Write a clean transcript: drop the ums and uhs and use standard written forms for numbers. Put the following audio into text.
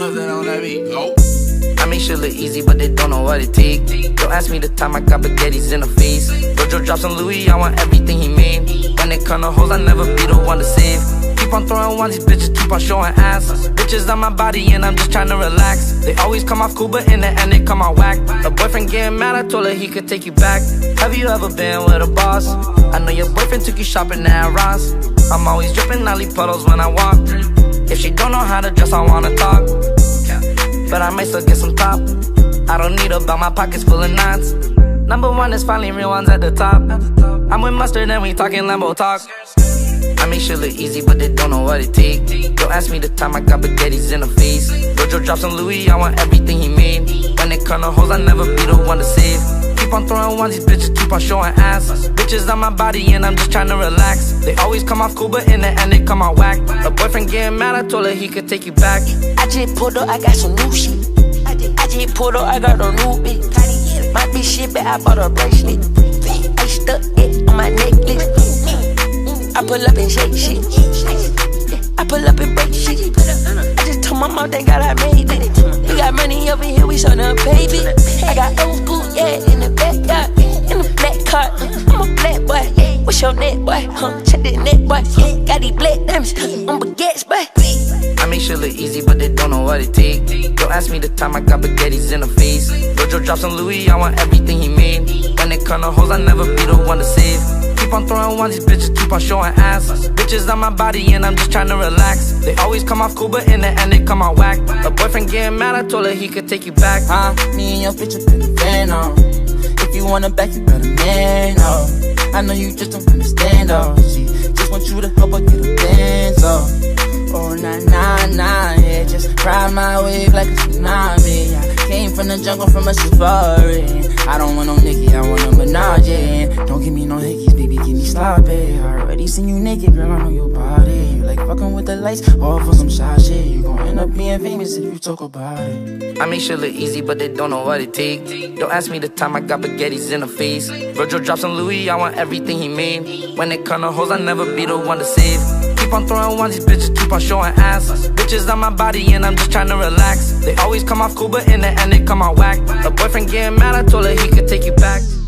Something on that beat. Oh. I make shit look easy, but they don't know what it take. Don't ask me the time I got spaghettis in the face. Dojo drops on Louis, I want everything he made. When it come to hoes, I never be the one to save. Keep on throwing ones, these bitches keep on showing ass. Bitches on my body and I'm just trying to relax. They always come off cool, but in the end they come out whack. A boyfriend getting mad, I told her he could take you back. Have you ever been with a boss? I know your boyfriend took you shopping at Ross. I'm always dripping, I leave puddles when I walk. If she don't know how to dress, I wanna talk. But I might still get some top. I don't need a belt, my pockets full of knots. Number one is finally real ones at the top. I'm with mustard and we talking Lambo talk. I make shit look easy, but they don't know what it take. Don't ask me the time I got spaghettis in the face. Dojo drops on Louis, I want everything he made. When it come to hoes, I never be the one to save. Keep on throwing ones, these bitches keep on showing ass. Bitches on my body and I'm just trying to relax. They always come off cool, but in the end they come out whack. A boyfriend getting mad, I told her he could take you back. I just pulled up, I got some new shit. I just pulled up, I got a new bitch. My bitch shit, but I bought a bracelet. I stuck it on my necklace. I pull up and shake shit. I pull up and break shit. I just told my mom, thank God I made it. We got money over here, we showna pay it. I got old school, yeah, in the backyard, in the black car. I'm a black boy. What's your net, boy? Check the net, boy. Got these black diamonds on baguettes, boy. I make shit look easy, but they don't know what it take. Don't ask me the time I got spaghettis in the face. Dojo drops on Louis, I want everything he made. When it come to hoes, I never be the one to save. Keep on throwing ones, these bitches keep on showing ass. Bitches on my body and I'm just trying to relax. They always come off cool, but in the end they come out whack. A boyfriend getting mad, I told her he could take you back. Me and your bitch up in the van, If you want her back, you better man, I know you just don't understand, She just want you to help her get a dance, Oh, nah, yeah, just ride my wave like a tsunami. I came from the jungle from a safari. I don't want no Nicki, I want a Minaj, yeah. Don't give me no hickeys, baby, give me sloppy. I already seen you naked, girl, I know your body. You like fucking with the lights, all for some shy shit. You gon' end up being famous if you talk about it. I make shit look easy, but they don't know what it take. Don't ask me the time I got spaghettis in the face. Virgil drops on Louis, I want everything he made. When it come to hoes, I never be the one to save. Keep on throwing ones, these bitches keep on showing ass. Bitches on my body and I'm just trying to relax. They always come off cool, but in the end they come out whack. A boyfriend getting mad, I told her he could take you back.